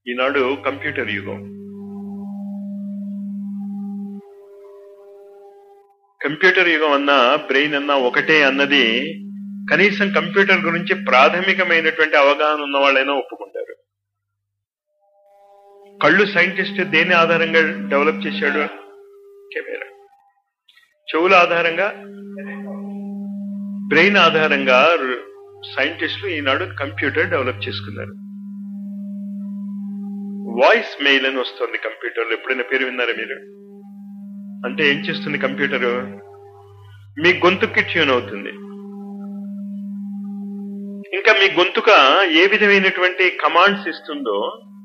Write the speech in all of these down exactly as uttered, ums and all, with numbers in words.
ఈనాడు computer యుగం. Computer యుగం అన్నా బ్రెయిన్ అన్నా ఒకటే అన్నది కనీసం కంప్యూటర్ గురించి ప్రాథమికమైనటువంటి అవగాహన ఉన్న వాళ్ళైనా ఒప్పుకుంటారు. కళ్ళు సైంటిస్ట్ దేని ఆధారంగా డెవలప్ చేశాడు? కెమెరా. చెవుల ఆధారంగా, బ్రెయిన్ ఆధారంగా సైంటిస్టులు ఈనాడు కంప్యూటర్ డెవలప్ చేసుకున్నారు. వాయిస్ మెయిల్ అని వస్తుంది కంప్యూటర్లో. ఎప్పుడైనా పేరు విన్నారా మీరు? అంటే ఏం చేస్తుంది కంప్యూటరు? మీ గొంతుకి ట్యూన్ అవుతుంది. ఇంకా మీ గొంతుక ఏ విధమైనటువంటి కమాండ్స్ ఇస్తుందో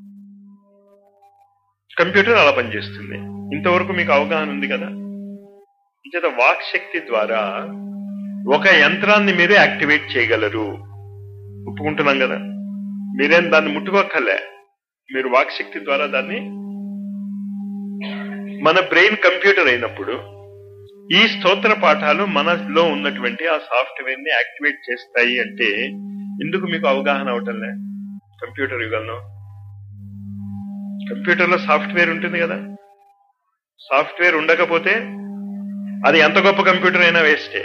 కంప్యూటర్ అలా పనిచేస్తుంది. ఇంతవరకు మీకు అవగాహన ఉంది కదా? ఇంచేత వాక్ శక్తి ద్వారా ఒక యంత్రాన్ని మీరు యాక్టివేట్ చేయగలరు. ఒప్పుకుంటున్నాం కదా? మీరేం దాన్ని ముట్టుకోక్కర్లే, మీరు వాక్ శక్తి ద్వారా దాన్ని. మన బ్రెయిన్ కంప్యూటర్ అయినప్పుడు ఈ స్తోత్ర పాఠాలు మనలో ఉన్నటువంటి ఆ సాఫ్ట్వేర్ ని యాక్టివేట్ చేస్తాయి. అంటే ఎందుకు మీకు అవగాహన అవటంలే? కంప్యూటర్ యుగంలో కంప్యూటర్ లో సాఫ్ట్వేర్ ఉంటుంది కదా. సాఫ్ట్వేర్ ఉండకపోతే అది ఎంత గొప్ప కంప్యూటర్ అయినా వేస్టే.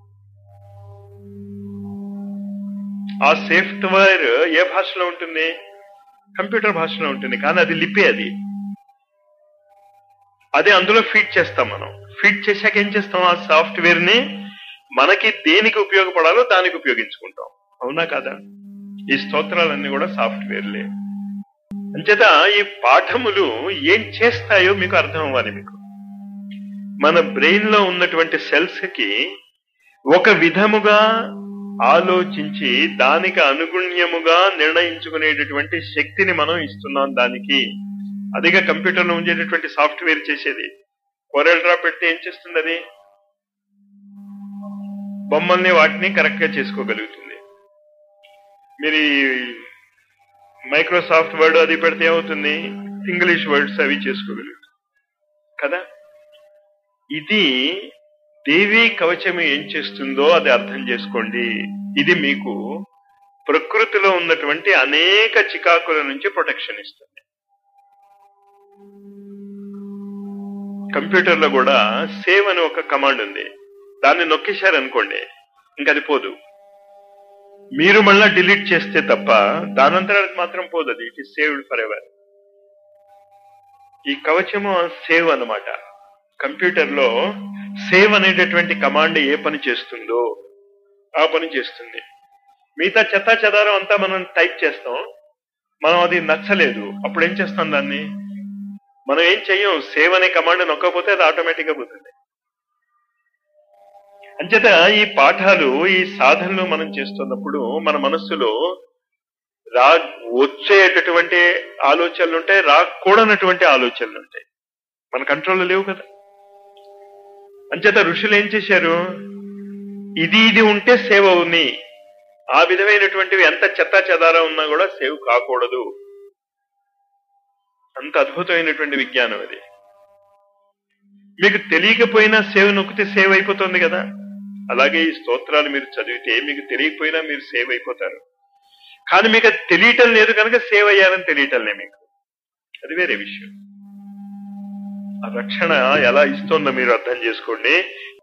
ఆ సాఫ్ట్వేర్ ఏ భాషలో ఉంటుంది? కంప్యూటర్ భాషలో ఉంటుంది. కానీ అది లిపి. అది అదే అందులో ఫీడ్ చేస్తాం మనం. ఫీడ్ చేశాక ఏం చేస్తాం? ఆ సాఫ్ట్వేర్ ని మనకి దేనికి ఉపయోగపడాలో దానికి ఉపయోగించుకుంటాం. అవునా కాదా? ఈ స్తోత్రాలన్నీ కూడా సాఫ్ట్వేర్లే. అంచేత ఈ పాఠములు ఏం చేస్తాయో మీకు అర్థం అవ్వాలి. మీకు మన బ్రెయిన్ లో ఉన్నటువంటి సెల్స్ కి ఒక విధముగా ఆలోచించి దానికి అనుగుణ్యముగా నిర్ణయించుకునేటటువంటి శక్తిని మనం ఇస్తున్నాం దానికి. అదిగా కంప్యూటర్ లో ఉండేటటువంటి సాఫ్ట్వేర్ చేసేది. కొరెల్ డ్రా పెడితే ఏం చేస్తుంది? అది బొమ్మల్ని వాటిని కరెక్ట్ గా చేసుకోగలుగుతుంది. మీరు మైక్రోసాఫ్ట్ వర్డ్ అది పెడితే ఏమవుతుంది? ఇంగ్లీష్ వర్డ్స్ అవి చేసుకోగలుగుతుంది కదా. ఇది దేవీ కవచం ఏం చేస్తుందో అది అర్థం చేసుకోండి. ఇది మీకు ప్రకృతిలో ఉన్నటువంటి అనేక చికాకుల నుంచి ప్రొటెక్షన్ ఇస్తుంది. కంప్యూటర్ లో కూడా సేవ్ అని ఒక కమాండ్ ఉంది. దాన్ని నొక్కేశారనుకోండి ఇంకా అది పోదు. మీరు మళ్ళా డిలీట్ చేస్తే తప్ప దానంతరం అది మాత్రం పోదు. అది it is saved forever. ఈ కవచము సేవ్ అన్నమాట. కంప్యూటర్ లో సేవ్ అనేటటువంటి కమాండ్ ఏ పని చేస్తుందో ఆ పని చేస్తుంది. మిగతా చెత్తా చెదారం అంతా మనం టైప్ చేస్తాం. మనం అది నచ్చలేదు, అప్పుడు ఏం చేస్తాం? దాన్ని మనం ఏం చెయ్యం. సేవ్ అనే కమాండ్ నొక్కకపోతే అది ఆటోమేటిక్ గా పోతుంది. అంచేత ఈ పాఠాలు, ఈ సాధనలు మనం చేస్తున్నప్పుడు మన మనస్సులో రా వచ్చేటటువంటి ఆలోచనలు ఉంటాయి, రాకూడనటువంటి ఆలోచనలు ఉంటాయి. మన కంట్రోల్లో లేవు కదా. అంచేత ఋషులు ఏం చేశారు? ఇది ఇది ఉంటే సేవ్ అవుని. ఆ విధమైనటువంటివి ఎంత చెత్తా చెదారం ఉన్నా కూడా సేవ్ కాకూడదు. అంత అద్భుతమైనటువంటి విజ్ఞానం అది. మీకు తెలియకపోయినా సేవ్ నొక్కితే సేవ్ అయిపోతుంది కదా. అలాగే ఈ స్తోత్రాలు మీరు చదివితే మీకు తెలియకపోయినా మీరు సేవ్ అయిపోతారు. కానీ మీకు అది తెలియటం లేదు కనుక సేవ్ అయ్యారని తెలియటం లే మీకు. అది వేరే విషయం. ఆ రక్షణ ఎలా ఇస్తుందో మీరు అర్థం చేసుకోండి.